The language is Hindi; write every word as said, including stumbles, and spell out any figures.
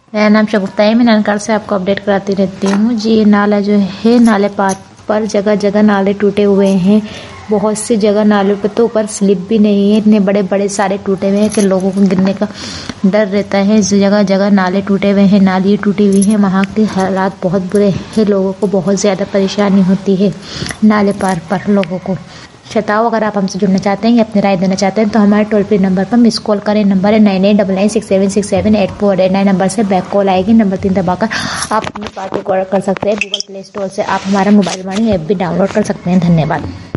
मेरा नाम शगुफ्ता है। मैं ननकाल से आपको अपडेट कराती रहती हूँ जी। ये नाला जो है, नाले पार पर जगह जगह नाले टूटे हुए हैं। बहुत सी जगह नालों पे तो ऊपर स्लिप भी नहीं है, इतने बड़े बड़े सारे टूटे हुए हैं कि लोगों को गिरने का डर रहता है। इस जगह जगह नाले टूटे हुए हैं, नाली टूटी हुई है। वहाँ के हालात बहुत बुरे हैं, लोगों को बहुत ज़्यादा परेशानी होती है नाले पार पर लोगों को। श्रोताओं, अगर आप हमसे जुड़ना चाहते हैं या अपनी राय देना चाहते हैं तो हमारे टोल फ्री नंबर पर मिस कॉल करें। नंबर है nine eight double nine six seven six seven eight four eight nine. Number से बैक कॉल आएगी। नंबर तीन दबाकर आप अपनी पार्टी को ऑर्डर कर सकते हैं। गूगल प्ले स्टोर से आप हमारा मोबाइल मनी ऐप भी डाउनलोड कर सकते हैं। धन्यवाद।